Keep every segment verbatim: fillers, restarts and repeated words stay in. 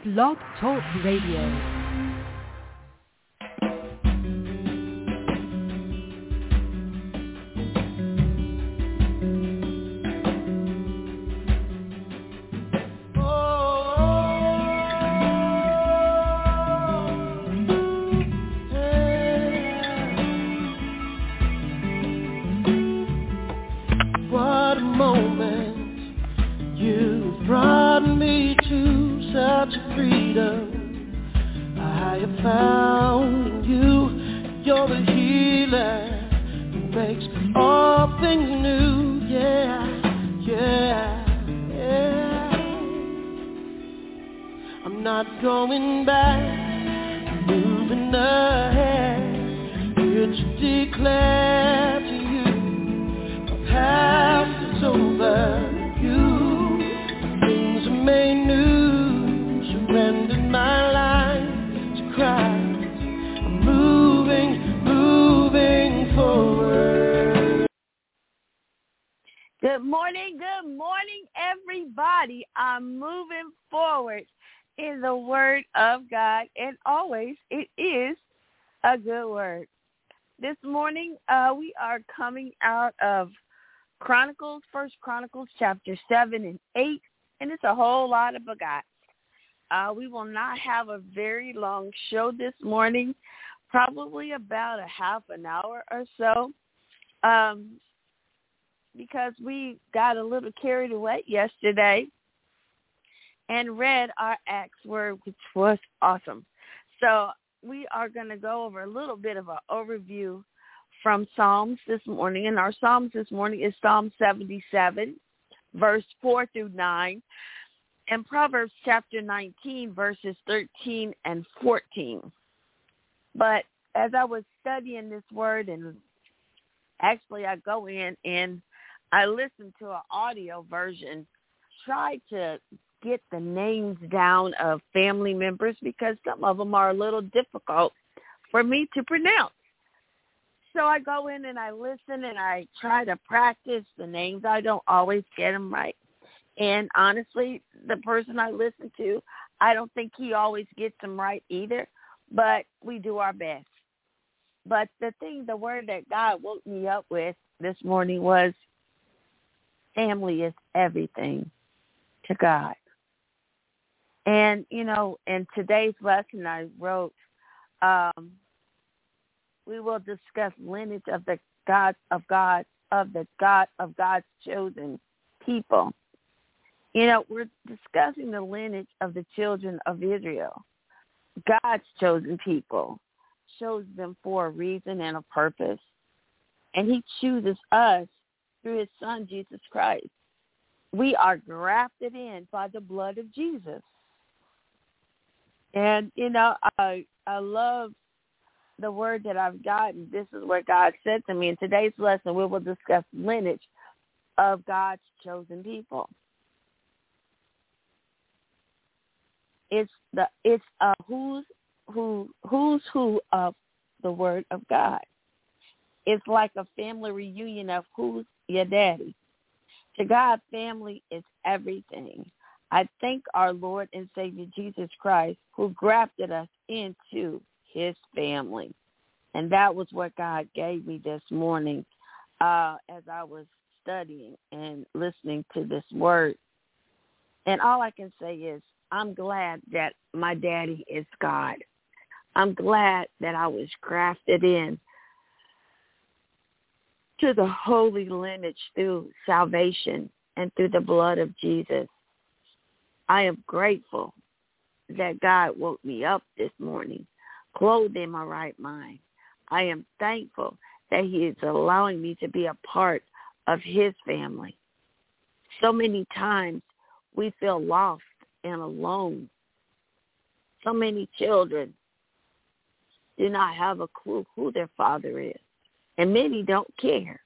Blog Talk Radio. Good morning, good morning, everybody. I'm moving forward in the Word of God, and always it is a good word. This morning, uh, we are coming out of Chronicles, First Chronicles, chapter seven and eight, and it's a whole lot of begots. Uh, we will not have a very long show this morning, probably about a half an hour or so. Um, because we got a little carried away yesterday and read our Acts word, which was awesome. So we are going to go over a little bit of an overview from Psalms this morning. And our Psalms this morning is Psalm seventy-seven, verse four through nine, and Proverbs chapter nineteen, verses thirteen and fourteen. But as I was studying this word, and actually I go in and I listened to an audio version, tried to get the names down of family members because some of them are a little difficult for me to pronounce. So I go in and I listen and I try to practice the names. I don't always get them right. And honestly, the person I listen to, I don't think he always gets them right either, but we do our best. But the thing, the word that God woke me up with this morning was, family is everything to God. And, you know, in today's lesson I wrote, um, we will discuss lineage of the God of God, of the God of God's chosen people. You know, we're discussing the lineage of the children of Israel. God's chosen people, chose them for a reason and a purpose. And he chooses us through his son, Jesus Christ. We are grafted in by the blood of Jesus. And, you know, I I love the word that I've gotten. This is what God said to me. In today's lesson, we will discuss lineage of God's chosen people. It's the it's a who's who who's who of the word of God. It's like a family reunion of who's your daddy. To God, family is everything. I thank our Lord and Savior Jesus Christ who grafted us into his family. And that was what God gave me this morning uh, as I was studying and listening to this word. And all I can say is I'm glad that my daddy is God. I'm glad that I was grafted in to the holy lineage through salvation and through the blood of Jesus. I am grateful that God woke me up this morning, clothed in my right mind. I am thankful that he is allowing me to be a part of his family. So many times we feel lost and alone. So many children do not have a clue who their father is. And many don't care.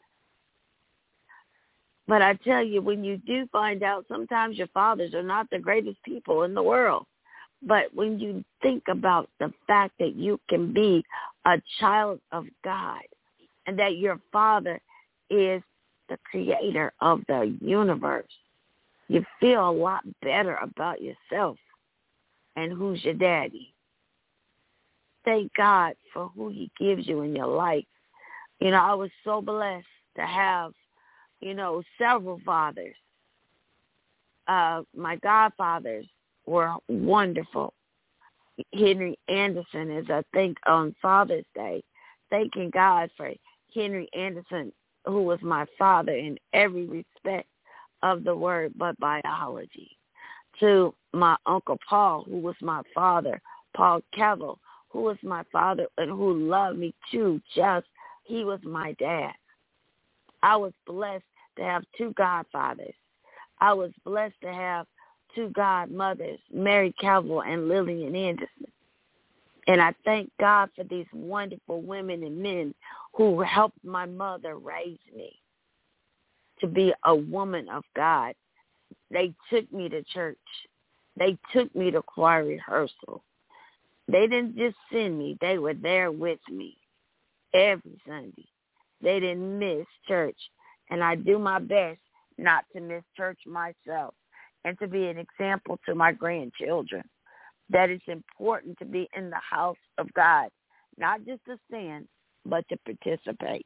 But I tell you, when you do find out, sometimes your fathers are not the greatest people in the world. But when you think about the fact that you can be a child of God and that your father is the creator of the universe, you feel a lot better about yourself. and who's your daddy. Thank God for who he gives you in your life. You know, I was so blessed to have, you know, several fathers. Uh, my godfathers were wonderful. Henry Anderson, as I think on Father's Day, thanking God for Henry Anderson, who was my father in every respect of the word but biology. To my Uncle Paul, who was my father, Paul Cavill, who was my father and who loved me too, just he was my dad. I was blessed to have two godfathers. I was blessed to have two godmothers, Mary Cavill and Lillian Anderson. And I thank God for these wonderful women and men who helped my mother raise me to be a woman of God. They took me to church. They took me to choir rehearsal. They didn't just send me. They were there with me every Sunday. They didn't miss church. And I do my best not to miss church myself and to be an example to my grandchildren that it's important to be in the house of God, not just to stand, but to participate.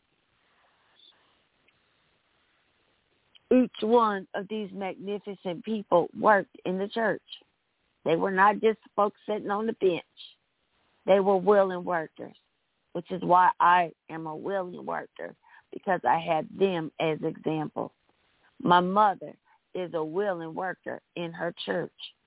Each one of these magnificent people worked in the church. They were not just folks sitting on the bench. They were willing workers, which is why I am a willing worker, because I had them as examples. My mother is a willing worker in her church.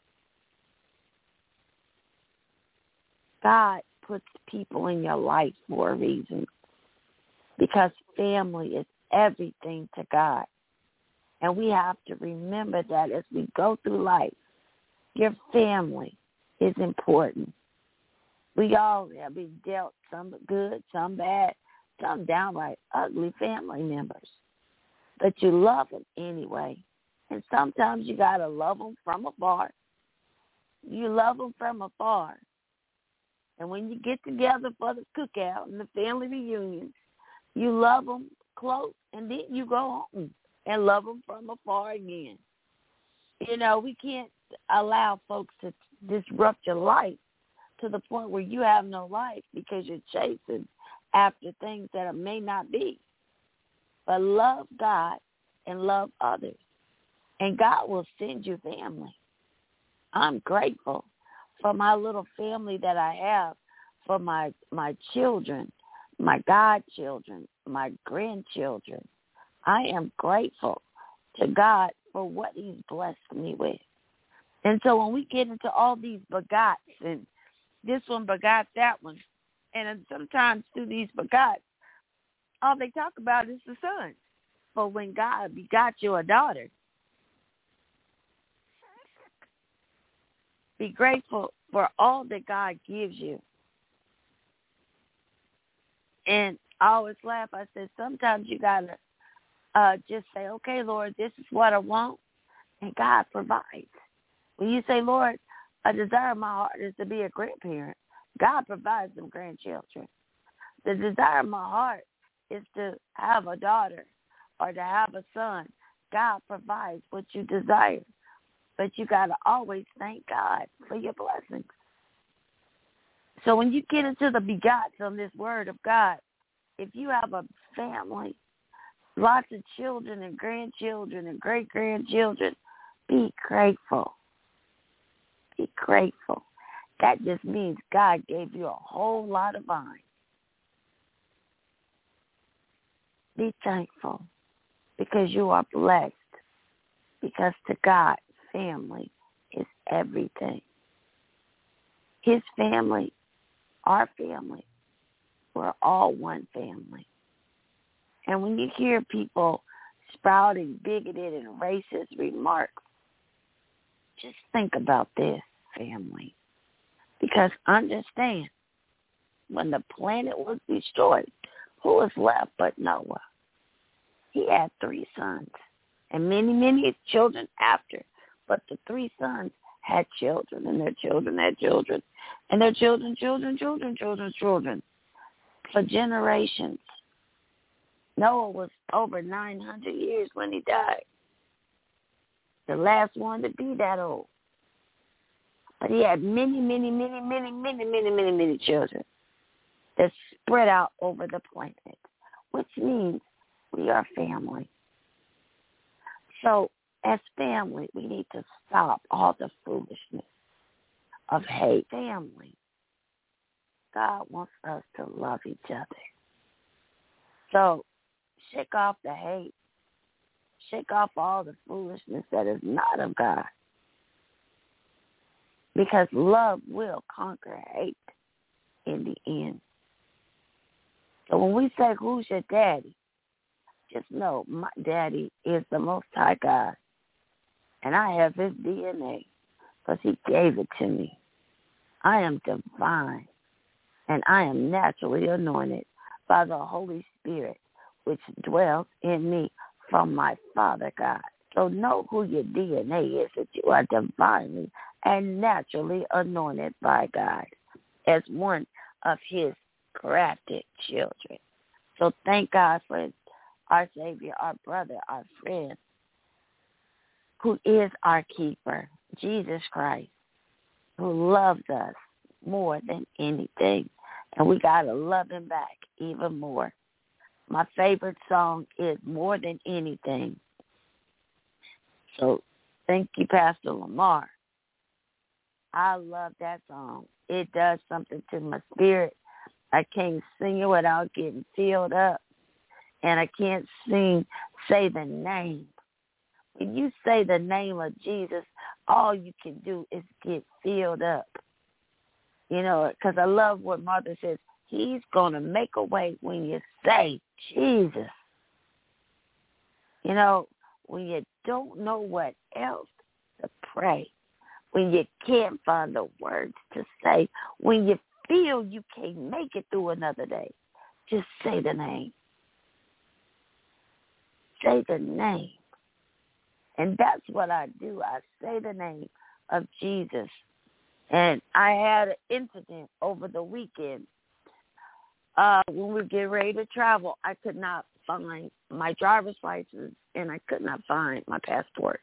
God puts people in your life for a reason, because family is everything to God. And we have to remember that as we go through life, your family is important. We all have been dealt some good, some bad, some downright ugly family members. But you love them anyway. And sometimes you got to love them from afar. You love them from afar. And when you get together for the cookout and the family reunions, you love them close, and then you go home and love them from afar again. You know, we can't allow folks to disrupt your life to the point where you have no life because you're chasing after things that may not be. But love God and love others, and God will send you family. I'm grateful for my little family that I have, for my, my children, my godchildren, my grandchildren. I am grateful to God for what he's blessed me with. And so when we get into all these begots, and this one begot that one, and sometimes through these begots, all they talk about is the son. But when God begot you a daughter, be grateful for all that God gives you. And I always laugh. I said, sometimes you got to uh, just say, okay, Lord, this is what I want, and God provides. When you say, Lord, a desire of my heart is to be a grandparent, God provides them grandchildren. The desire of my heart is to have a daughter or to have a son. God provides what you desire. But you got to always thank God for your blessings. So when you get into the begots on this word of God, if you have a family, lots of children and grandchildren and great-grandchildren, be grateful. Be grateful. That just means God gave you a whole lot of vine. Be thankful because you are blessed, because to God, family is everything. His family, our family, we're all one family. And when you hear people sprouting bigoted and racist remarks, just think about this, family. Because understand, when the planet was destroyed, who was left but Noah? He had three sons and many, many children after. But the three sons had children, and their children had children, and their children, children, children, children, children, for generations. Noah was over nine hundred years when he died. The last one to be that old. But he had many, many, many, many, many, many, many, many children that spread out over the planet, which means we are family. So as family, we need to stop all the foolishness of hate. Family. God wants us to love each other. So shake off the hate. Shake off all the foolishness that is not of God. Because love will conquer hate in the end. So when we say, who's your daddy? Just know my daddy is the Most High God. And I have his D N A because he gave it to me. I am divine. And I am naturally anointed by the Holy Spirit, which dwells in me from my Father God. So know who your D N A is, that you are divinely and naturally anointed by God as one of his crafted children. So thank God for our Savior, our brother, our friend, who is our keeper, Jesus Christ, who loves us more than anything. And we got to love him back even more. My favorite song is More Than Anything. So thank you, Pastor Lamar. I love that song. It does something to my spirit. I can't sing it without getting filled up. And I can't sing, say the name. When you say the name of Jesus, all you can do is get filled up. You know, because I love what Martha says. He's going to make a way when you say Jesus. You know, when you don't know what else to pray, when you can't find the words to say, when you feel you can't make it through another day, just say the name. Say the name. And that's what I do. I say the name of Jesus. And I had an incident over the weekend. Uh, when we were getting ready to travel, I could not find my driver's license, and I could not find my passport.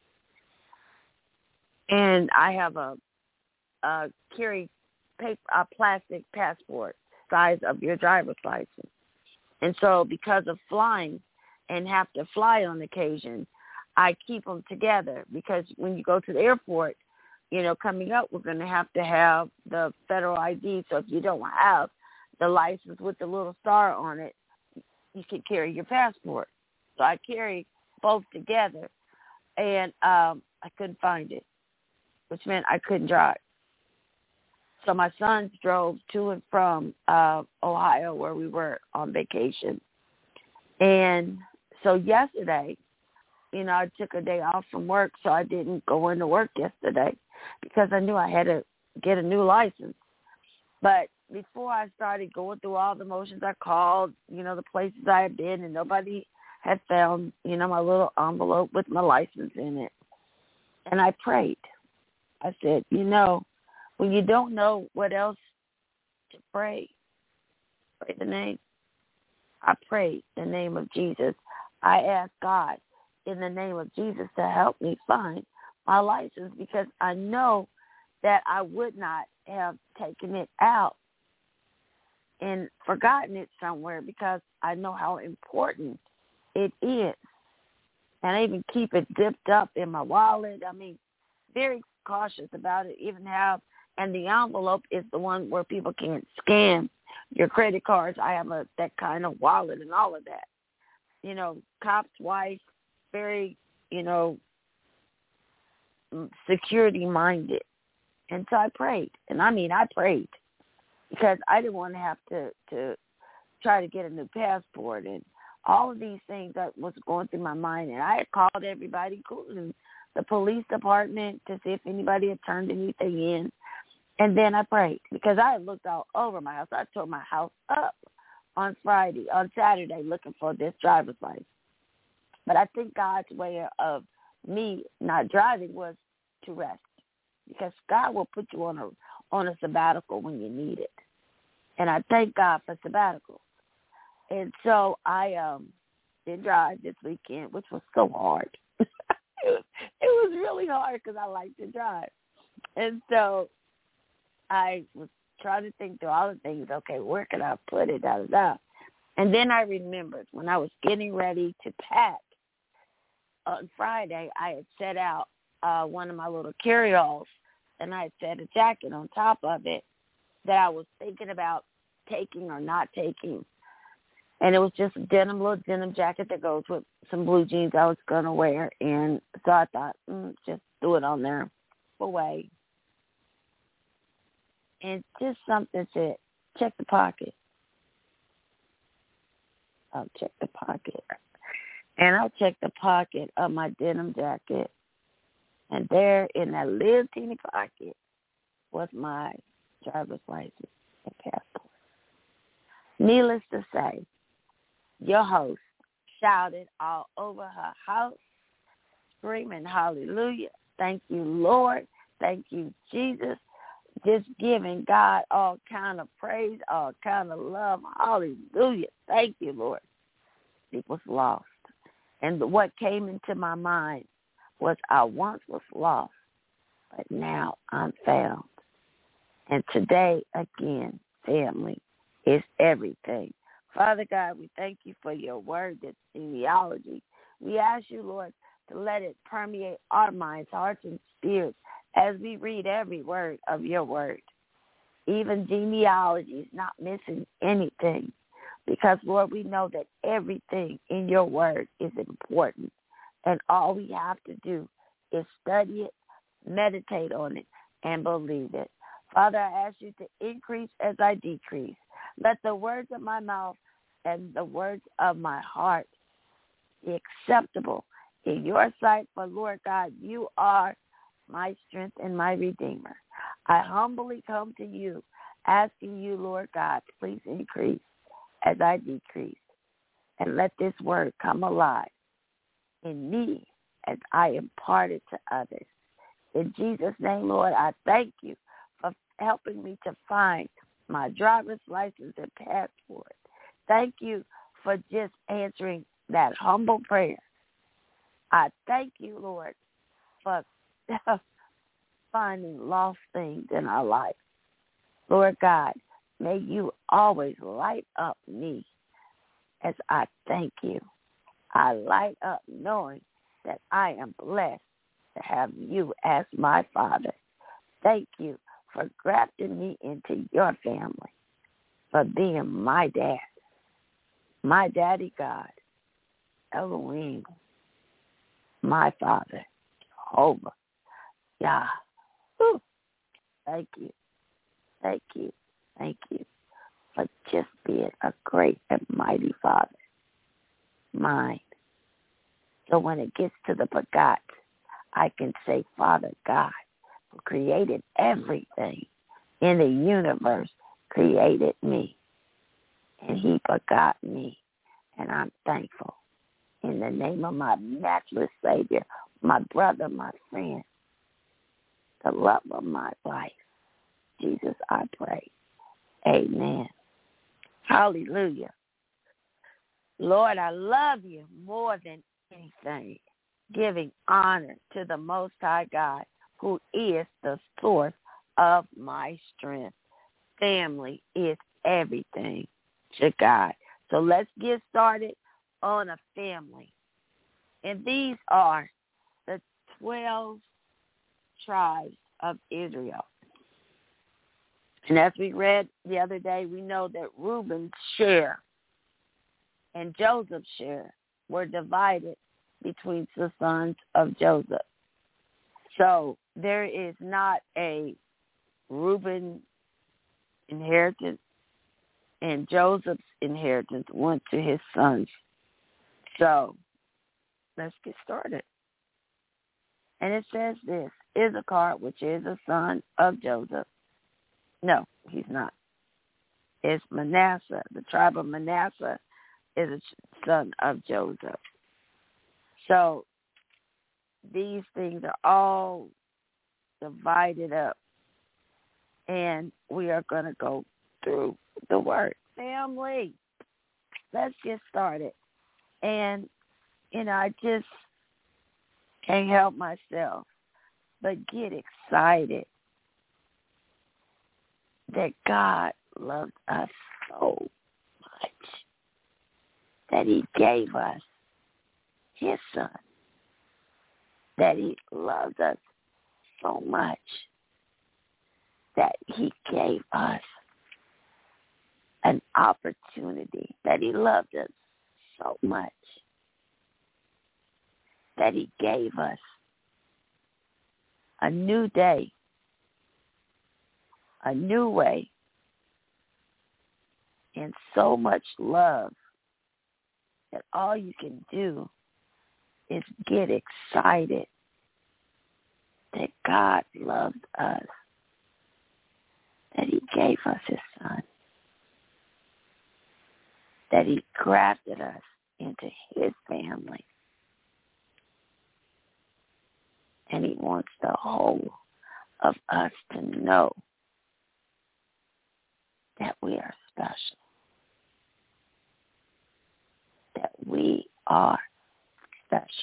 And I have a, a carry paper, a plastic passport size of your driver's license. And so because of flying and have to fly on occasion, I keep them together because when you go to the airport, you know, coming up, we're going to have to have the federal I D. So if you don't have the license with the little star on it, you can carry your passport. So I carry both together, and um, I couldn't find it, which meant I couldn't drive. So my sons drove to and from uh, Ohio, where we were on vacation. And so yesterday, you know, I took a day off from work, so I didn't go into work yesterday because I knew I had to get a new license. But before I started going through all the motions, I called, you know, the places I had been, and nobody had found, you know, my little envelope with my license in it. And I prayed. I said, you know, when you don't know what else to pray, pray the name. I prayed the name of Jesus. I asked God in the name of Jesus to help me find my license because I know that I would not have taken it out and forgotten it somewhere because I know how important it is. And I even keep it dipped up in my wallet. I mean, very cautious about it, even have, and the envelope is the one where people can't scan your credit cards. I have a that kind of wallet and all of that. You know, cop's wife, very, you know, security-minded. And so I prayed. And I mean, I prayed because I didn't want to have to, to try to get a new passport. And all of these things that was going through my mind. And I had called everybody, including the police department, to see if anybody had turned anything in. And then I prayed because I had looked all over my house. I tore my house up on Friday, on Saturday, looking for this driver's license. But I think God's way of me not driving was to rest, because God will put you on a on a sabbatical when you need it. And I thank God for sabbaticals. And so I um did drive this weekend, which was so hard. it, was, it was really hard because I like to drive. And so I was trying to think through all the things. Okay, where can I put it? Da, da, da. And then I remembered when I was getting ready to pack on Friday, I had set out uh, one of my little carry-alls, and I had set a jacket on top of it that I was thinking about taking or not taking. And it was just a denim, little denim jacket that goes with some blue jeans I was going to wear. And so I thought, mm, just do it on there. Away. And just something said, check the pocket. I'll check the pocket. And I checked the pocket of my denim jacket. And there in that little teeny pocket was my driver's license and passport. Needless to say, your host shouted all over her house, screaming hallelujah. Thank you, Lord. Thank you, Jesus. Just giving God all kind of praise, all kind of love. Hallelujah. Thank you, Lord. It was lost. And what came into my mind was I once was lost, but now I'm found. And today, again, family is everything. Father God, we thank you for your word, this genealogy. We ask you, Lord, to let it permeate our minds, hearts, and spirits as we read every word of your word. Even genealogy is not missing anything because, Lord, we know that everything in your word is important, and all we have to do is study it, meditate on it, and believe it. Father, I ask you to increase as I decrease. Let the words of my mouth and the words of my heart be acceptable in your sight. For, Lord God, you are my strength and my redeemer. I humbly come to you, asking you, Lord God, please increase as I decrease. And let this word come alive in me as I impart it to others. In Jesus' name, Lord, I thank you for helping me to find my driver's license and passport. Thank you for just answering that humble prayer. I thank you, Lord, for finding lost things in our life. Lord God, may you always light up me as I thank you. I light up knowing that I am blessed to have you as my Father. Thank you for grafting me into your family, for being my dad, my daddy God, Elohim, my Father, Jehovah, Yah. Whew. Thank you, thank you, thank you for just being a great and mighty Father, mine. So when it gets to the begot, I can say, Father God, who created everything in the universe, created me. And he begot me. And I'm thankful. In the name of my matchless Savior, my brother, my friend, the love of my life, Jesus, I pray. Amen. Hallelujah. Lord, I love you more than anything, giving honor to the Most High God, who is the source of my strength. Family is everything to God. So let's get started on a family. And these are the twelve tribes of Israel. And as we read the other day, we know that Reuben's share and Joseph's share were divided between the sons of Joseph. So there is not a Reuben inheritance, and Joseph's inheritance went to his sons. So let's get started. And it says this, Issachar, which is a son of Joseph. No, he's not. It's Manasseh. The tribe of Manasseh is a son of Joseph. So these things are all divided up, and we are going to go through the word. Family, let's get started. And, you know, I just can't help myself but get excited that God loved us so much that he gave us his son, that he loves us so much that he gave us an opportunity, that he loved us so much that he gave us a new day, a new way, and so much love that all you can do is get excited that God loved us, that he gave us his son, that he grafted us into his family. And he wants the whole of us to know that we are special, that we are special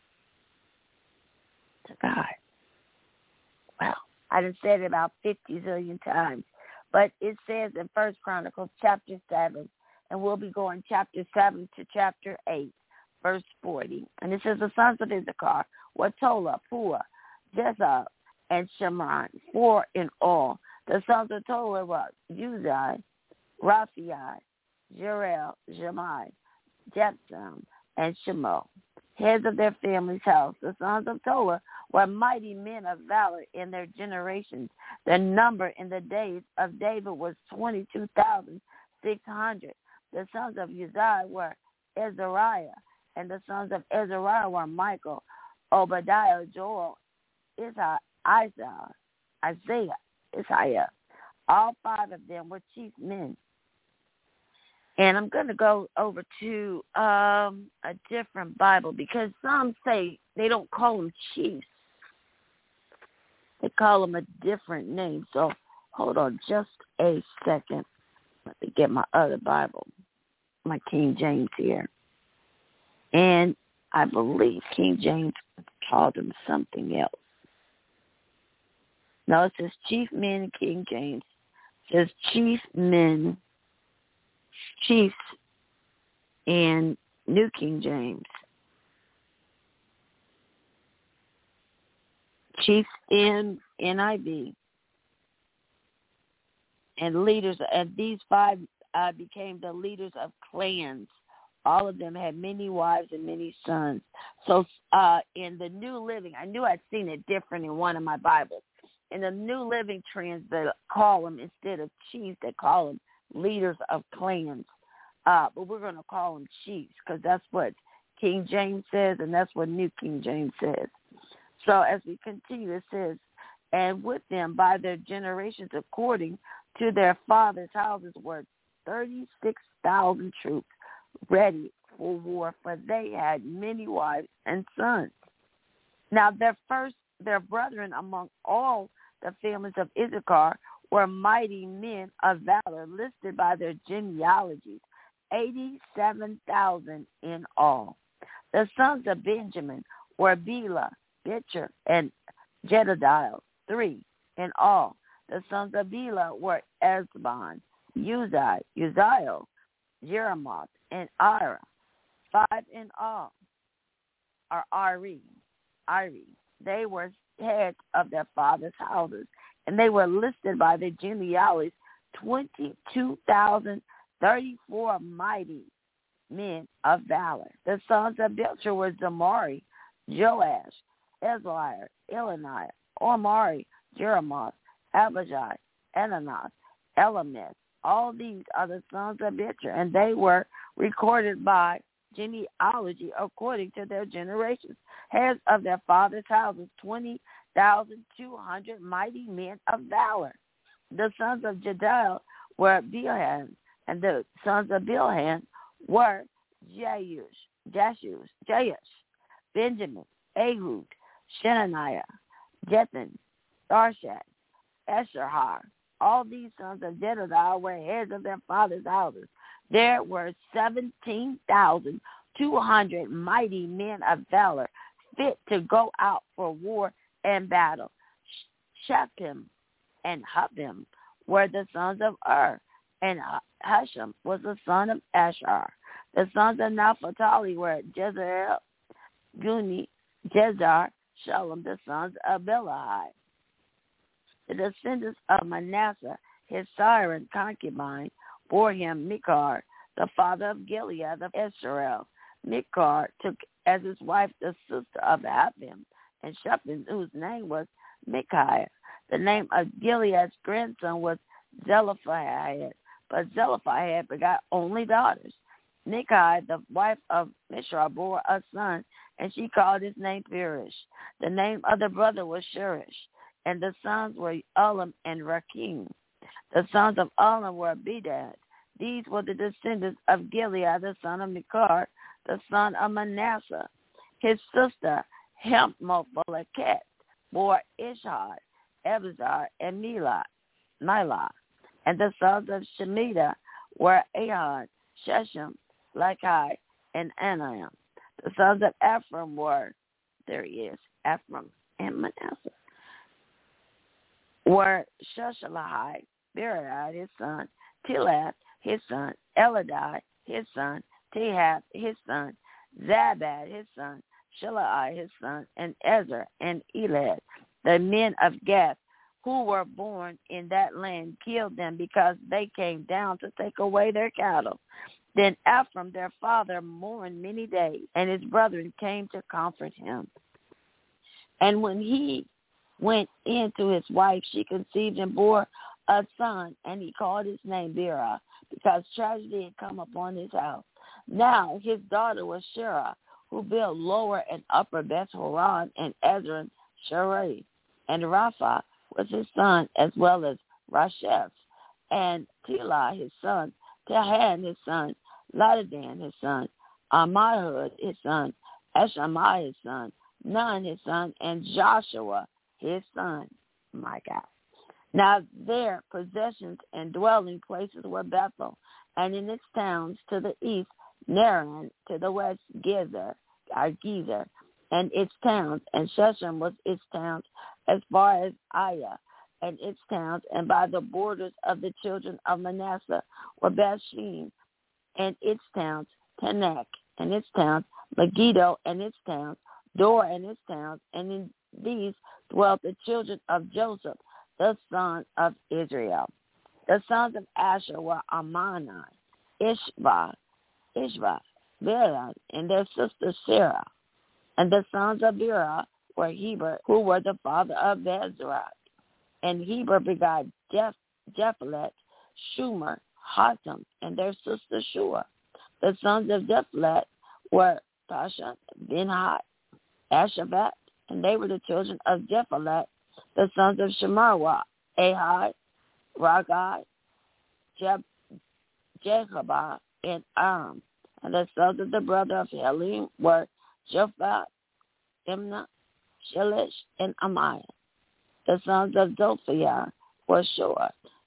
to God. Well, I done said it about fifty zillion times, but it says in First Chronicles chapter seven, and we'll be going chapter seven to chapter eight, verse forty. And it says, the sons of Issachar were Tola, Pua, Jezab, and Shimron, four in all. The sons of Tola were Uzai, Raphael, Jerel, Jemai, Jepsam, and Shemo, heads of their family's house. The sons of Tola were mighty men of valor in their generations. Their number in the days of David was twenty-two thousand six hundred. The sons of Uzziah were Azariah, and the sons of Azariah were Michael, Obadiah, Joel, Isaiah, Isaiah, Isaiah, Isaiah. All five of them were chief men. And I'm going to go over to um, a different Bible because some say they don't call them chiefs. They call them a different name. So hold on just a second. Let me get my other Bible, my King James here. And I believe King James called them something else. No, it says chief men in King James. It says chief men, chiefs in New King James. Chiefs in N I V. And leaders, and these five uh, became the leaders of clans. All of them had many wives and many sons. So uh, in the New Living, I knew I'd seen it different in one of my Bibles. In the New Living Trans, they call them, instead of chiefs, they call them leaders of clans. Uh, but we're going to call them chiefs because that's what King James says, and that's what New King James says. So as we continue, it says, and with them by their generations according to their fathers' houses were thirty-six thousand troops ready for war, for they had many wives and sons. Now their first, their brethren among all the families of Issachar were mighty men of valor, listed by their genealogies, eighty-seven thousand in all. The sons of Benjamin were Bela, Becher, and Jedediah, three in all. The sons of Bela were Ezbon, Uzai, Uzziel, Jeremoth, and Ira, five in all, or Ari, Ari. They were heads of their fathers' houses, and they were listed by their genealogies, twenty-two thousand thirty-four mighty men of valor. The sons of Becher were Zamari, Joash, Ezliah, Elaniah, Omari, Jeremoth, Abijah, Ananoth, Elameth. All these are the sons of Becher, and they were recorded by genealogy according to their generations. Heads of their fathers' houses, twenty thousand two hundred mighty men of valor. The sons of Jediel were Bilhan, and the sons of Bilhan were Jeush, Jashush, Jeush, Benjamin, Ehud, Shenaniah, Jethan, Tharshat, Esherhar. All these sons of Jedediah were heads of their fathers' houses. There were seventeen thousand two hundred mighty men of valor, fit to go out for war and battle. Shechem and Huppim were the sons of Ur, and Hashem was the son of Ashar. The sons of Naphtali were Jezreel, Guni, Jezar, Shalom, the sons of Bilhah. The descendants of Manasseh, his siren concubine, bore him Micah, the father of Gilead of Israel. Micah took as his wife the sister of Abim and Shaphan, whose name was Micaiah. The name of Gilead's grandson was Zelophehad, but Zelophehad begot only daughters. Micaiah, the wife of Mishra, bore a son, and she called his name Perish. The name of the brother was Sherish, and the sons were Ulam and Rakim. The sons of Ulam were Bedad. These were the descendants of Gilead, the son of Micah, the son of Manasseh. His sister, Hemophaleket, bore Ishhad, Ebazar, and Milah. Milah. And the sons of Shemitah were Ahad, Shechem, Lakai, and Anam. The sons of Ephraim were, there he is, Ephraim and Manasseh, were Shushalahai, Beridai, his son, Tilath, his son, Eladai, his son, Tehath, his son, Zabad, his son, Shilai, his son, and Ezer and Elad. The men of Gath who were born in that land killed them because they came down to take away their cattle. Then Ephraim, their father, mourned many days, and his brethren came to comfort him. And when he went in to his wife, she conceived and bore a son, and he called his name Berah, because tragedy had come upon his house. Now his daughter was Shirah, who built lower and upper Beth Horon and Ezra Sharai. And Rapha was his son, as well as Rasheph, and Telah his son, Tahan his son, Ladadan his son, Amahud his son, Eshamai his son, Nun his son, and Joshua his son. My God. Now their possessions and dwelling places were Bethel, and in its towns to the east, Naran, to the west, Gezer, or Gezer, and its towns, and Shechem was its towns, as far as Aya, and its towns, and by the borders of the children of Manasseh were Bethshean, and its towns, Tanakh, and its towns, Megiddo, and its towns, Dor, and its towns, and in these dwelt the children of Joseph, the son of Israel. The sons of Asher were Amani, Ishva, Ishva, Bela, and their sister Sarah. And the sons of Berah were Heber, who were the father of Bezrat. And Heber begot Jeph, Jephalet, Shumer, Hatam, and their sister Shua. The sons of Jephalet were Tasha, Benhad, Ashabat, and they were the children of Jephalet. The sons of Shemarwa, Ahad, Ragai, Jeb, Jechabah, and Aram. And the sons of the brother of Helim were Japhat, Imnah, Shilish, and Amiah. The sons of Zophiah were Shua,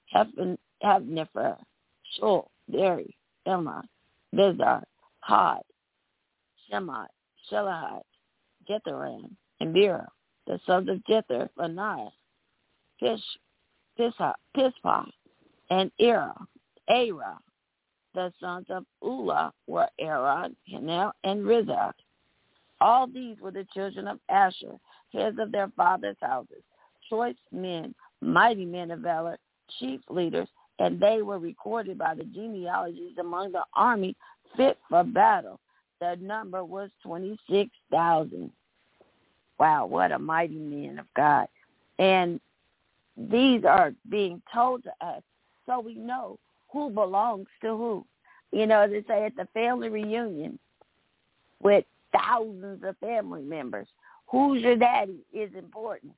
Havnifer, Shul, Beri, Emma, Bizar, Had, Shemot, Shelahad, Jetharan, and Bera. The sons of Jether, Benaiah, Pish, Pisha, Pispa, and Era, Era. The sons of Ulah were Arad, Hanel, and Rizah. All these were the children of Asher, heads of their fathers' houses, choice men, mighty men of valor, chief leaders, and they were recorded by the genealogies among the army fit for battle. The number was twenty-six thousand. Wow, what a mighty men of God. And these are being told to us so we know who belongs to who. You know, they say at the family reunion with thousands of family members, who's your daddy is important.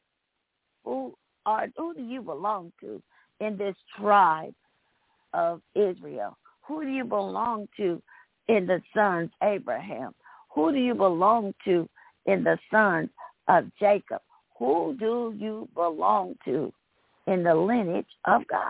Who are who do you belong to in this tribe of Israel? Who do you belong to in the sons of Abraham? Who do you belong to in the sons of Jacob? Who do you belong to in the lineage of God?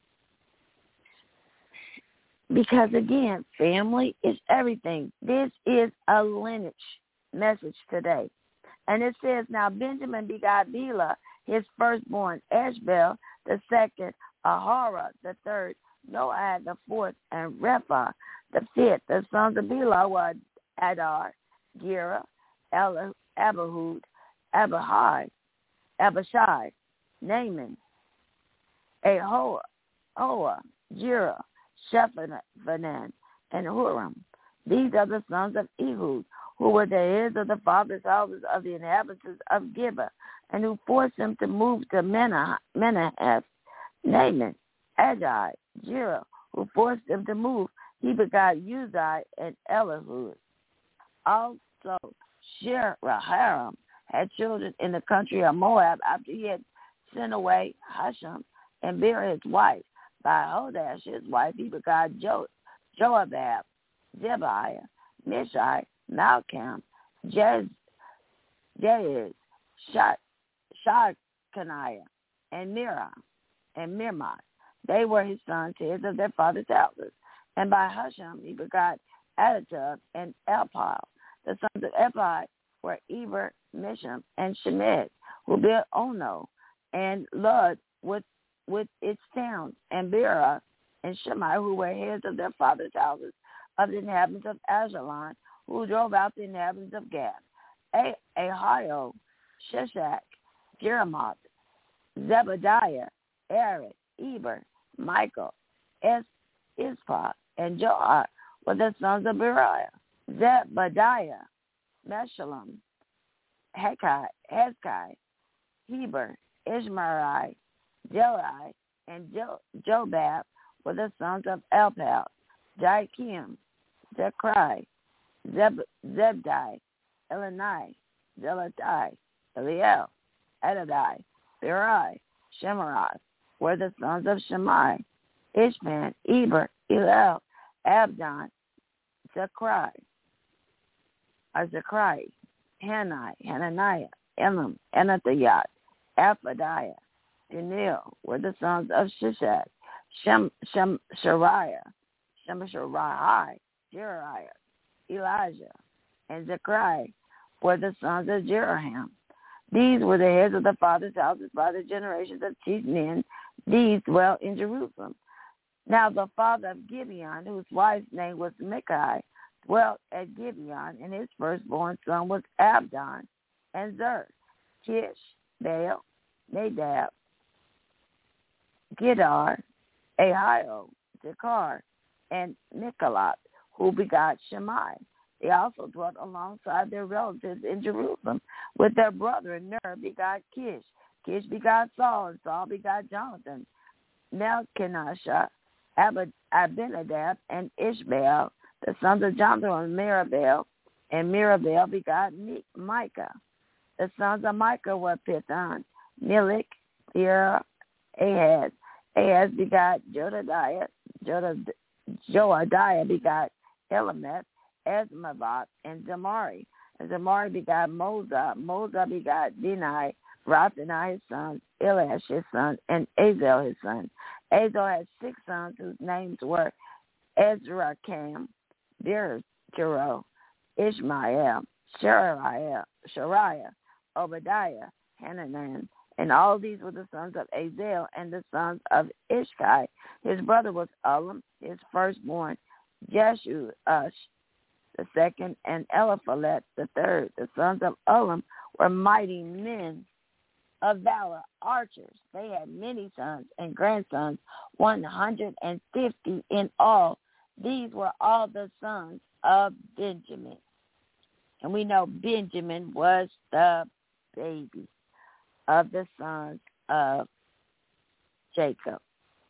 Because, again, family is everything. This is a lineage message today. And it says, now Benjamin begot Bela, his firstborn, Eshbel, the second, Ahara the third, Noah the fourth, and Repha the fifth. The sons of Bela were Adar, Gera, Eli- Abihud, Abihai, Abishai, Naaman, Ahoa, Hoa, Jera, Shephanan, and Huram. These are the sons of Ehud, who were the heads of the fathers' houses of the inhabitants of Gibeah, and who forced them to move to Menaheth. Naaman, Agi, Jera, who forced them to move. He begot Uzai and Elihud. Also, Sheraharam had children in the country of Moab after he had sent away Hashem and Beer his wife. By Hodash his wife he begot jo- Joabab, Zebiah, Mishai, Malcham, Jez, Jez, Shachaniah, and Mira, and Mirmah. They were his sons, heads of their father's houses. And by Hashem he begot Aditub and Elpal. The sons of Elpal were Eber, Misham, and Shemed, who built Ono and Lud with with its towns, and Bera and Shemai, who were heads of their fathers' houses of the inhabitants of Ajalon, who drove out the inhabitants of Gad. Ahio, Sheshach, Jeremoth, Zebediah, Aaron, Eber, Michael, Es, Ispah, and Joah were the sons of Beriah. Zebediah, Meshullam, Hekai, Hezkai, Heber, Ishmarai, Jelai, and jo- Jobab were the sons of Elpal. Jaikim, Zechri, Zeb- Zebdai, Elani, Zelatai, Eliel, Adadai, Berai, Shemarath were the sons of Shemai. Ishman, Eber, Elel, Abdon, Zechri, or Zechri, Hanai, Hananiah, Elam, Anathayat, Aphadiah, Daniel were the sons of Shishak, Shem, Shem, Shariah, Shemashariah, Jeriah, Elijah, and Zechariah were the sons of Jeraham. These were the heads of the fathers' houses by the generations of chief men. These dwelt in Jerusalem. Now the father of Gibeon, whose wife's name was Micah, dwelt at Gibeon, and his firstborn son was Abdon and Zer, Kish, Baal, Nadab, Gedar, Ahio, Jakar, and Nicolot, who begot Shemai. They also dwelt alongside their relatives in Jerusalem with their brother, and Ner begot Kish. Kish begot Saul, and Saul begot Jonathan, Melchishah, Abinadab, and Ishbaal. The sons of Jonathan were Mirabel, and Mirabel begot Micah. The sons of Micah were Pithon, Milik, Thera, Ahaz. Ahaz begot Jodadiah, Jodad, Joadiah begot Elameth, Esmavat, and Zamari. And Zamari begot Moza. Moza begot Denai, Rathanai his son, Eliash his son, and Azel his son. Azel had six sons whose names were Ezracham, Birjero, Ishmael, Shariah, Shariah, Obadiah, Hananan, and all these were the sons of Azel and the sons of Ishkai. His brother was Ulam, his firstborn, Jeshu, Ush, the second, and Eliphalet, the third. The sons of Ulam were mighty men of valor, archers. They had many sons and grandsons, one hundred and fifty in all. These were all the sons of Benjamin. And we know Benjamin was the baby of the sons of Jacob.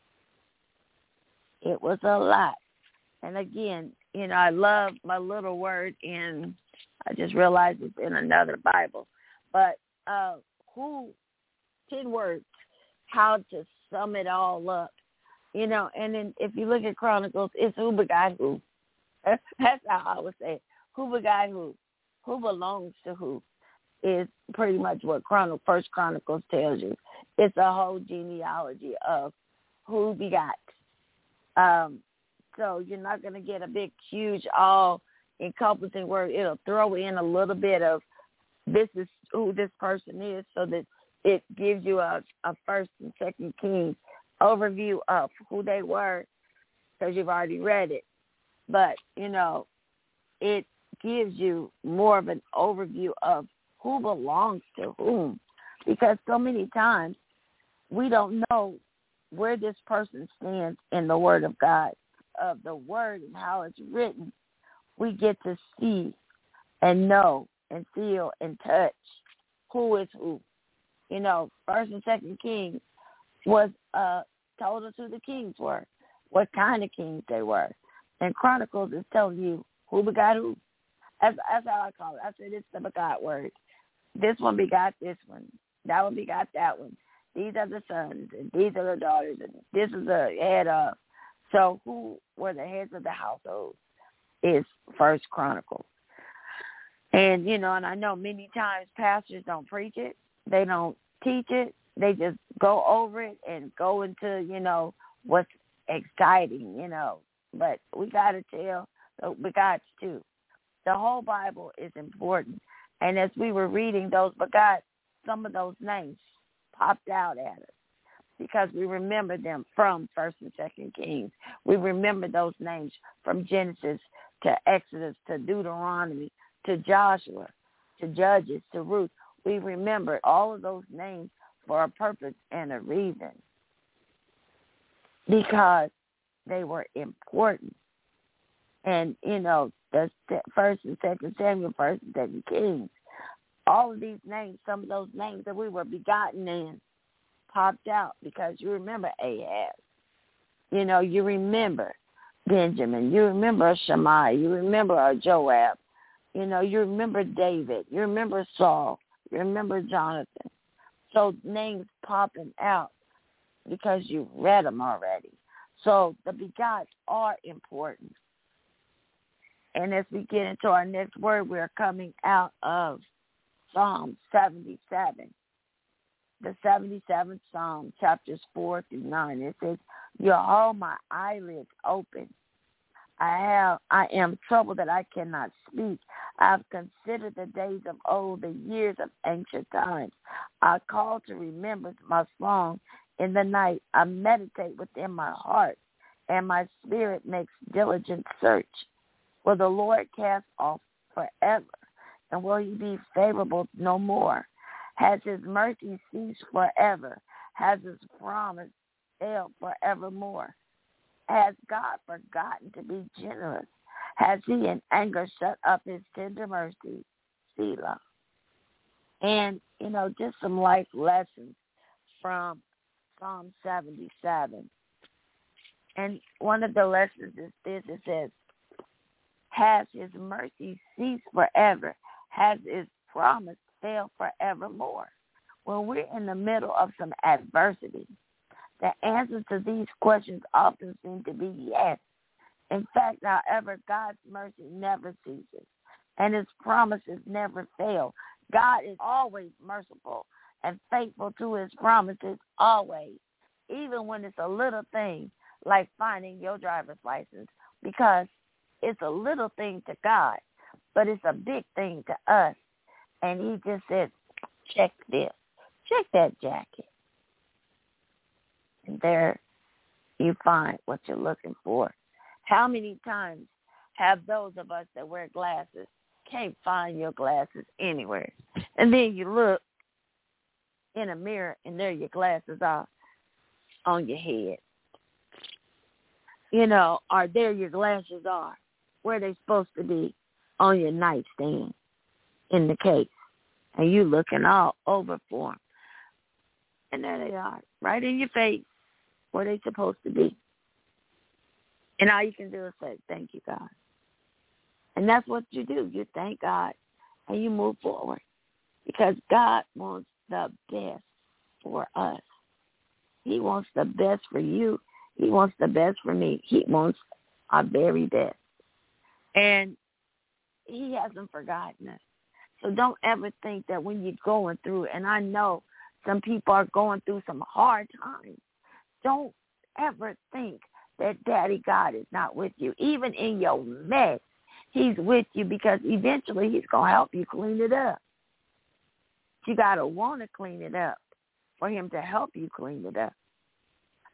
It was a lot. And again, you know, I love my little word in, I just realized it's in another Bible, but uh, who, ten words, how to sum it all up. You know, and then if you look at Chronicles, it's who begot who. That's how I would say it. Who begot who? Who belongs to who is pretty much what Chron- First Chronicles tells you. It's a whole genealogy of who begot. Um, so you're not going to get a big, huge, all-encompassing word. It'll throw in a little bit of this is who this person is so that it gives you a, a first and second Kings overview of who they were because you've already read it. But, you know, it gives you more of an overview of who belongs to whom. Because so many times we don't know where this person stands in the Word of God, of the Word and how it's written. We get to see and know and feel and touch who is who. You know, First and Second Kings was uh, told us who the kings were, what kind of kings they were. And Chronicles is telling you who begot who. That's, that's how I call it. I said it's the begot word. This one begot this one. That one begot that one. These are the sons, and these are the daughters, and this is the head of. So who were the heads of the household is First Chronicles. And, you know, and I know many times pastors don't preach it. They don't teach it. They just go over it and go into, you know, what's exciting, you know. But we got to tell, we got to. The whole Bible is important. And as we were reading those begot, some of those names popped out at us because we remember them from First and Second Kings. We remember those names from Genesis to Exodus to Deuteronomy to Joshua to Judges to Ruth. We remember all of those names for a purpose and a reason because they were important. And, you know, the First and Second Samuel, First and Second Kings, all of these names, some of those names that we were begotten in popped out because you remember Ahaz. You know, you remember Benjamin. You remember Shammai. You remember Joab. You know, you remember David. You remember Saul. You remember Jonathan. So names popping out because you read them already. So the begots are important. And as we get into our next word, we're coming out of Psalm seventy-seven. The seventy-seventh Psalm, chapters four through nine. It says, you hold my eyelids open. I have, I am troubled that I cannot speak. I have considered the days of old, the years of ancient times. I call to remembrance my song in the night. I meditate within my heart, and my spirit makes diligent search. Will the Lord cast off forever, and will he be favorable no more? Has his mercy ceased forever? Has his promise failed forevermore? Has God forgotten to be generous? Has he in anger shut up his tender mercy? Selah. And, you know, just some life lessons from Psalm seventy-seven. And one of the lessons is this. It says, has his mercy ceased forever? Has his promise failed forevermore? When we're in the middle of some adversity, the answers to these questions often seem to be yes. In fact, however, God's mercy never ceases, and his promises never fail. God is always merciful and faithful to his promises always, even when it's a little thing like finding your driver's license, because it's a little thing to God, but it's a big thing to us. And he just said, check this, check that jacket. And there you find what you're looking for. How many times have those of us that wear glasses can't find your glasses anywhere? And then you look in a mirror and there your glasses are on your head. You know, or there your glasses are, where they're supposed to be, on your nightstand in the case. And you looking all over for them. And there they are, right in your face, where they're supposed to be. And all you can do is say, thank you, God. And that's what you do. You thank God and you move forward because God wants the best for us. He wants the best for you. He wants the best for me. He wants our very best. And he hasn't forgotten us. So don't ever think that when you're going through, and I know some people are going through some hard times, don't ever think that Daddy God is not with you. Even in your mess, he's with you because eventually he's going to help you clean it up. You got to want to clean it up for him to help you clean it up.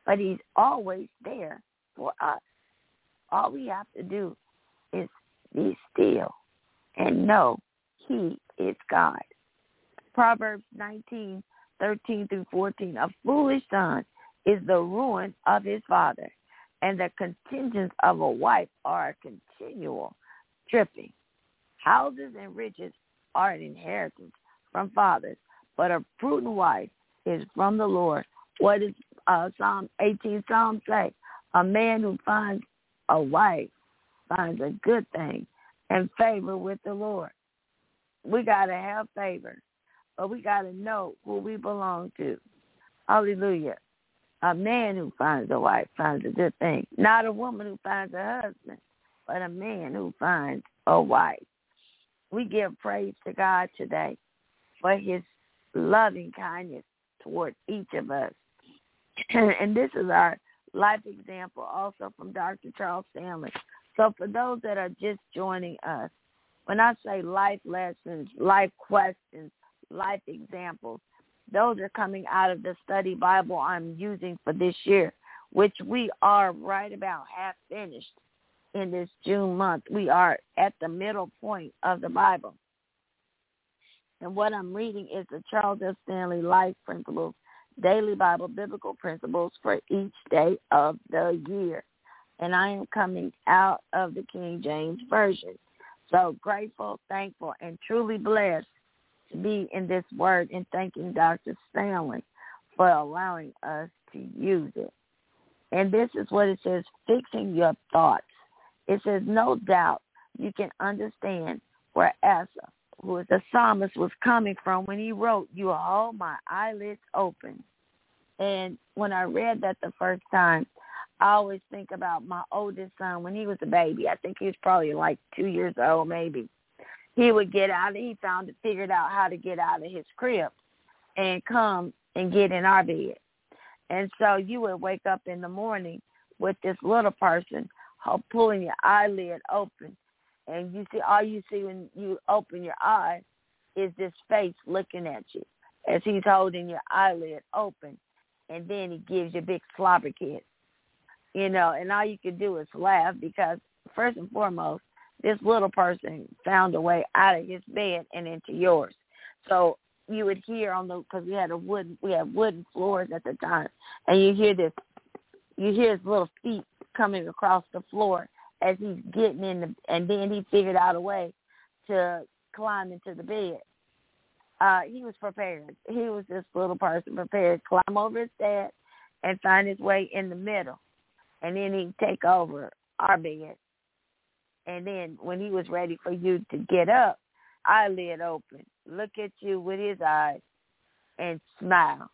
but he's always there for us. All we have to do is be still and know he is God. Proverbs nineteen, thirteen through fourteen. A foolish son is the ruin of his father, and the contingents of a wife are a continual tripping. Houses and riches are an inheritance from fathers, but a prudent wife is from the Lord. What does uh, Psalm eighteen Psalm say? A man who finds a wife finds a good thing and favor with the Lord. We got to have favor, but we got to know who we belong to. Hallelujah. A man who finds a wife finds a good thing. Not a woman who finds a husband, but a man who finds a wife. We give praise to God today for his loving kindness toward each of us. And this is our life example also from Doctor Charles Stanley. So for those that are just joining us, when I say life lessons, life questions, life examples, those are coming out of the study Bible I'm using for this year, which we are right about half finished in this June month. We are at the middle point of the Bible. And what I'm reading is the Charles F. Stanley Life Principles, Daily Bible Biblical Principles for each day of the year. And I am coming out of the King James Version. So grateful, thankful, and truly blessed to be in this word, and thanking Doctor Stanley for allowing us to use it. And this is what it says, fixing your thoughts. It says, no doubt you can understand where Asaph, who was the psalmist, was coming from when he wrote, you hold my eyelids open. And when I read that the first time, I always think about my oldest son when he was a baby. I think he was probably like two years old maybe. He would get out, he found it, figured out how to get out of his crib and come and get in our bed. And so you would wake up in the morning with this little person pulling your eyelid open. And you see, all you see when you open your eye is this face looking at you as he's holding your eyelid open. And then he gives you a big slobber kiss, you know, and all you can do is laugh because, first and foremost, this little person found a way out of his bed and into yours. So you would hear on the, because we had a wooden, we had wooden floors at the time, and you hear this, you hear his little feet coming across the floor as he's getting in the, and then he figured out a way to climb into the bed. Uh, he was prepared. He was this little person prepared to climb over his dad and find his way in the middle. And then he'd take over our bed. And then when he was ready for you to get up, eyelid open, look at you with his eyes and smile.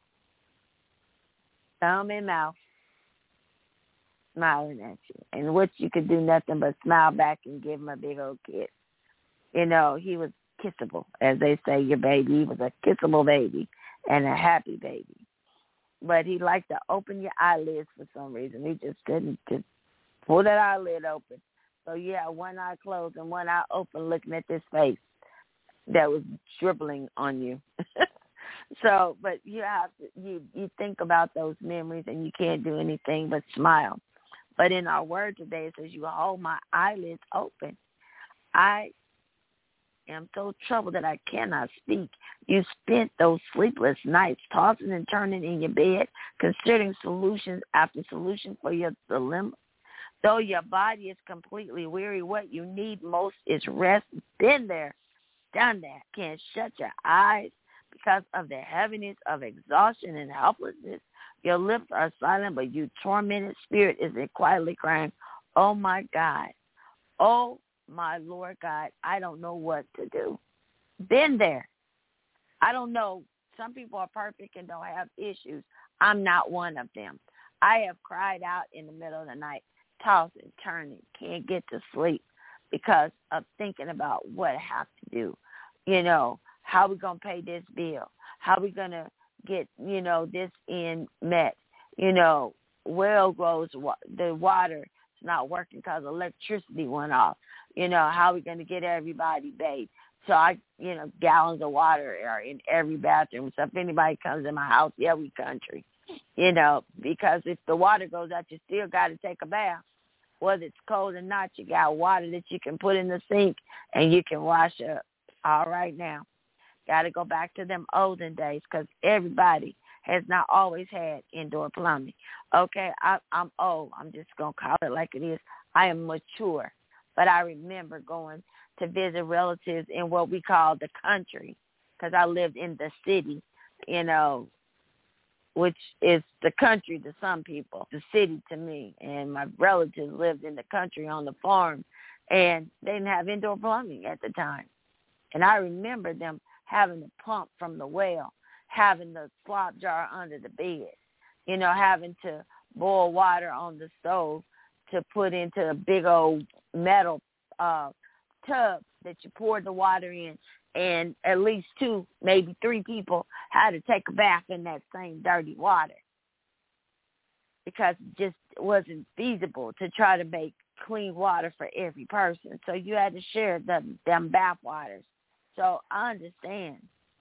Thumb in mouth, smiling at you. And what you could do nothing but smile back and give him a big old kiss. You know, he was kissable, as they say, your baby. He was a kissable baby and a happy baby. But he liked to open your eyelids for some reason. He just couldn't just pull that eyelid open. So you had one eye closed and one eye open looking at this face that was dribbling on you. So, but you have to, you, you think about those memories and you can't do anything but smile. But in our word today, it says, you hold my eyelids open. I am so troubled that I cannot speak. You spent those sleepless nights tossing and turning in your bed, considering solutions after solution for your dilemma. Though your body is completely weary, what you need most is rest. Been there, done that. Can't shut your eyes because of the heaviness of exhaustion and helplessness. Your lips are silent, but your tormented spirit is quietly crying, oh, my God. Oh, my Lord God, I don't know what to do. Been there. I don't know. Some people are perfect and don't have issues. I'm not one of them. I have cried out in the middle of the night, tossing, turning, can't get to sleep because of thinking about what I have to do. You know, how we going to pay this bill? How we going to get, you know, this in met? You know, well goes, the water is not working because electricity went off. You know, how are we going to get everybody bathed? So I, you know, gallons of water are in every bathroom. So if anybody comes in my house, yeah, we country. you know, because if the water goes out, you still got to take a bath. Whether it's cold or not, you got water that you can put in the sink and you can wash up. All right now. Got to go back to them olden days because everybody has not always had indoor plumbing. Okay, I, I'm old. I'm just going to call it like it is. I am mature. But I remember going to visit relatives in what we call the country because I lived in the city, you know, which is the country to some people, the city to me. And my relatives lived in the country on the farm, and they didn't have indoor plumbing at the time. And I remember them having to pump from the well, having the slop jar under the bed, you know, having to boil water on the stove to put into a big old metal uh, tub that you poured the water in, and at least two, maybe three people had to take a bath in that same dirty water because it just wasn't feasible to try to make clean water for every person. So you had to share the, them bath waters. So I understand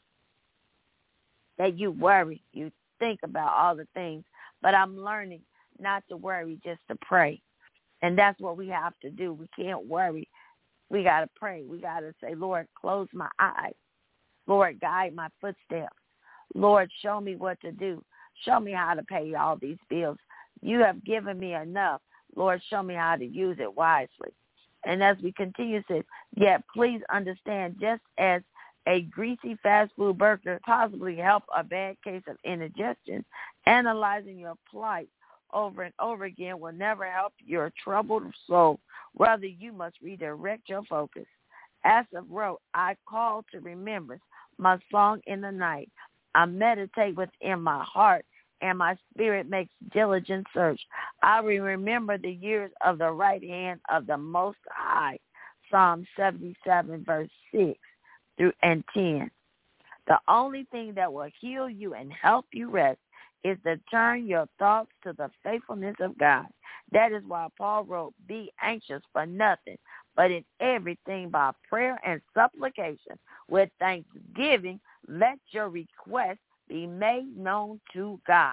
that you worry, you think about all the things, but I'm learning not to worry, just to pray. And that's what we have to do. We can't worry. We got to pray. We got to say, Lord, close my eyes. Lord, guide my footsteps. Lord, show me what to do. Show me how to pay all these bills. You have given me enough. Lord, show me how to use it wisely. And as we continue to say, yeah, please understand, just as a greasy fast food burger possibly help a bad case of indigestion, analyzing your plight over and over again will never help your troubled soul. Rather, you must redirect your focus. Asaph wrote, I call to remembrance my song in the night. I meditate within my heart, and my spirit makes diligent search. I will remember the years of the right hand of the Most High. Psalm seventy-seven, verse six through and ten. The only thing that will heal you and help you rest is to turn your thoughts to the faithfulness of God. That is why Paul wrote, be anxious for nothing, but in everything by prayer and supplication with thanksgiving, let your requests be made known to God.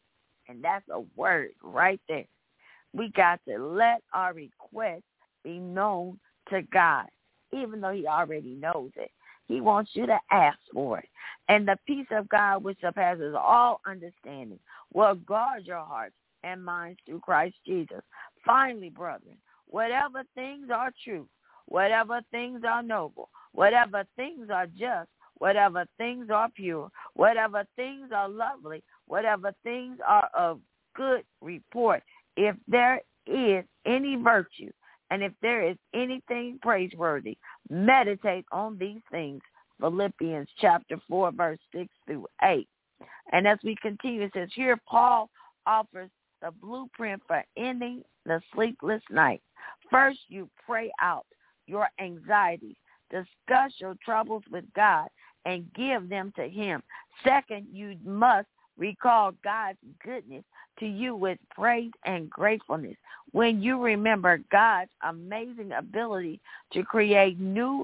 And that's a word right there. We got to let our requests be known to God, even though he already knows it. He wants you to ask for it. And the peace of God, which surpasses all understanding, will guard your hearts and minds through Christ Jesus. Finally, brethren, whatever things are true, whatever things are noble, whatever things are just, whatever things are pure, whatever things are lovely, whatever things are of good report, if there is any virtue, and if there is anything praiseworthy, meditate on these things. Philippians chapter four, verse six through eight. And as we continue, it says here, Paul offers the blueprint for ending the sleepless night. First, you pray out your anxieties, discuss your troubles with God, and give them to him. Second, you must recall God's goodness to you with praise and gratefulness. When you remember God's amazing ability to create new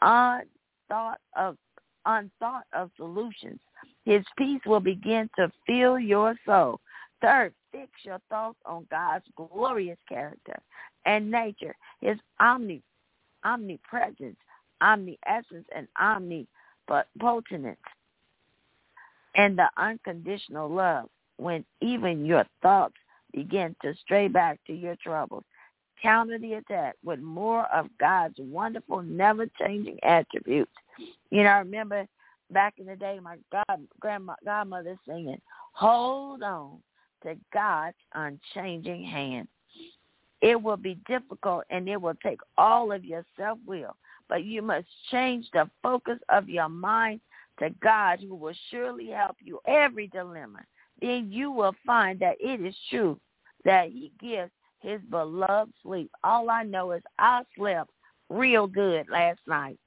unthought of unthought of solutions, his peace will begin to fill your soul. Third, fix your thoughts on God's glorious character and nature, his omni, omnipresence, omniscience, and omnipotence, and the unconditional love. When even your thoughts begin to stray back to your troubles, counter the attack with more of God's wonderful, never-changing attributes. You know, I remember back in the day, my God, grandma, godmother singing, hold on to God's unchanging hand. It will be difficult, and it will take all of your self-will, but you must change the focus of your mind to God, who will surely help you every dilemma. Then you will find that it is true that he gives his beloved sleep. All I know is I slept real good last night.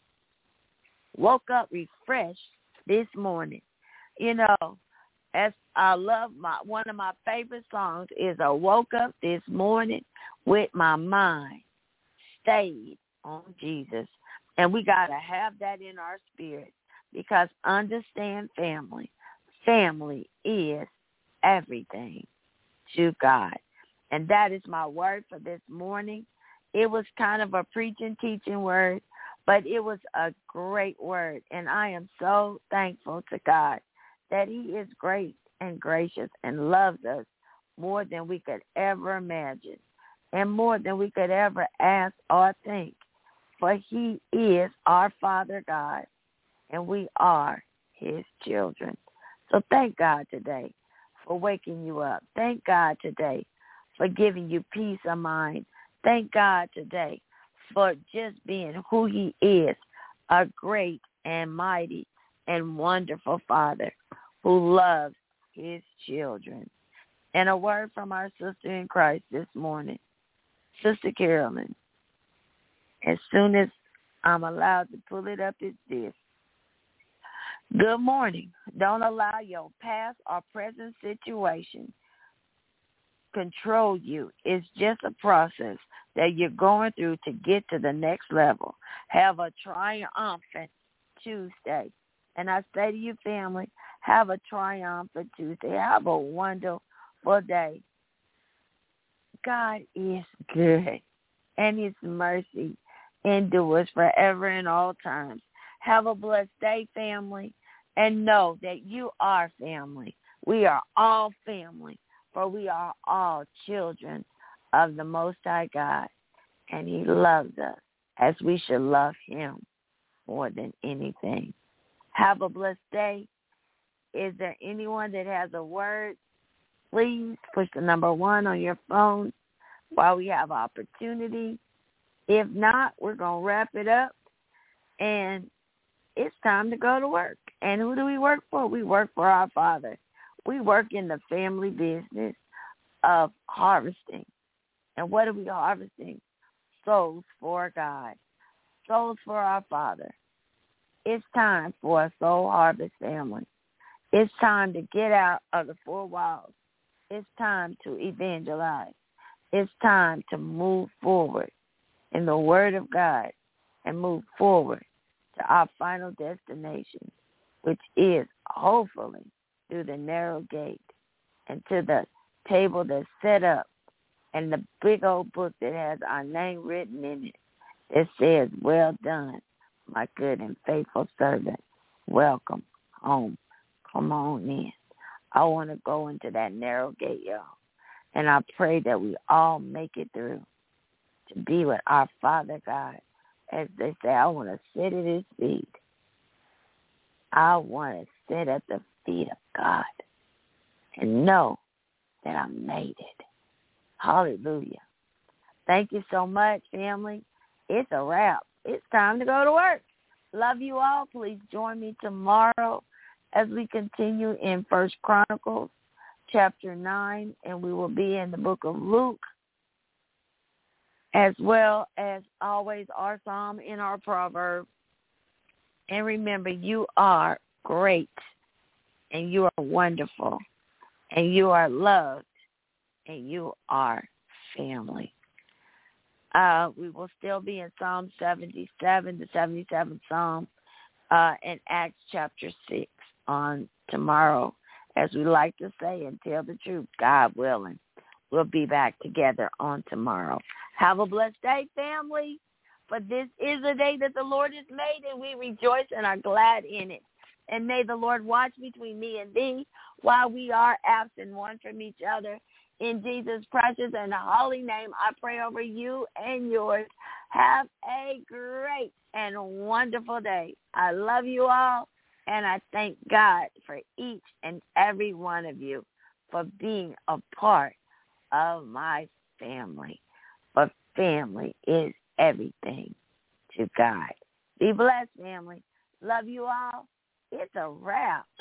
Woke up refreshed this morning. You know, as I love my one of my favorite songs is I woke up this morning with my mind stayed on Jesus. And we got to have that in our spirit, because understand, family, family is everything to God. And that is my word for this morning. It was kind of a preaching, teaching word, but it was a great word. And I am so thankful to God that he is great and gracious and loves us more than we could ever imagine and more than we could ever ask or think. For he is our Father God, and we are his children. So thank God today for waking you up. Thank God today for giving you peace of mind. Thank God today for just being who he is, a great and mighty and wonderful Father who loves his children. And a word from our sister in Christ this morning, Sister Carolyn. As soon as I'm allowed to pull it up, it's this. Good morning. Don't allow your past or present situation control you. It's just a process that you're going through to get to the next level. Have a triumphant Tuesday. And I say to you, family, have a triumphant Tuesday. Have a wonderful day. God is good, and his mercy endures forever and all times. Have a blessed day, family, and know that you are family. We are all family, for we are all children of the Most High God, and he loves us as we should love him more than anything. Have a blessed day. Is there anyone that has a word? Please push the number one on your phone while we have opportunity. If not, we're going to wrap it up, and it's time to go to work. And who do we work for? We work for our Father. We work in the family business of harvesting. And what are we harvesting? Souls for God. Souls for our Father. It's time for a soul harvest, family. It's time to get out of the four walls. It's time to evangelize. It's time to move forward in the Word of God and move forward to our final destination, which is hopefully through the narrow gate and to the table that's set up and the big old book that has our name written in it that says, well done, my good and faithful servant. Welcome home. Come on in. I want to go into that narrow gate, y'all. And I pray that we all make it through to be with our Father God. As they say, I want to sit at his feet. I want to sit at the feet of God and know that I made it. Hallelujah. Thank you so much, family. It's a wrap. It's time to go to work. Love you all. Please join me tomorrow as we continue in First Chronicles chapter nine, and we will be in the book of Luke, as well as always our psalm in our proverb. And remember, you are great, and you are wonderful, and you are loved, and you are family. Uh, we will still be in Psalm seventy-seven, the seventy-seventh Psalm, uh, and Acts chapter six on tomorrow. As we like to say and tell the truth, God willing, we'll be back together on tomorrow. Have a blessed day, family, for this is a day that the Lord has made, and we rejoice and are glad in it. And may the Lord watch between me and thee while we are absent one from each other. In Jesus' precious and holy name, I pray over you and yours. Have a great and wonderful day. I love you all, and I thank God for each and every one of you for being a part of my family. But family is everything to God. Be blessed, family. Love you all. It's a wrap.